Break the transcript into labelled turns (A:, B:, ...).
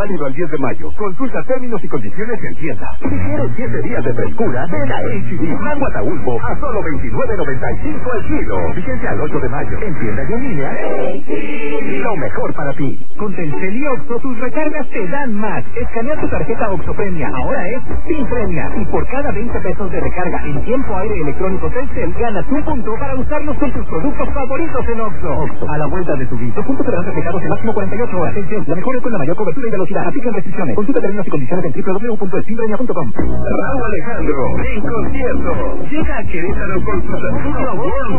A: válido al 10 de mayo. Consulta términos y condiciones en tienda. Si quieres 7 días de frescura, ven a H-D Mango Ataulfo a solo $29.95 el kilo. Fíjense al 8 de mayo. En tienda y en línea. Lo mejor para ti. Con Telcel y Oxxo, tus recargas te dan más. Escanea tu tarjeta Oxxo Premia. Ahora es sin premia. Y por cada 20 pesos de recarga en tiempo aire electrónico Telcel, ganas un punto para usarlos con tus productos favoritos en Oxxo. Oxxo, a la vuelta de tu vida. Los puntos serán reflejados en máximo 48 horas. Telcel, la mejor red con la mayor cobertura y velocidad. Aplican restricciones. Consulta términos y condiciones en www.sinpremia.com. Raúl Alejandro, en concierto. Llega a Querétaro con su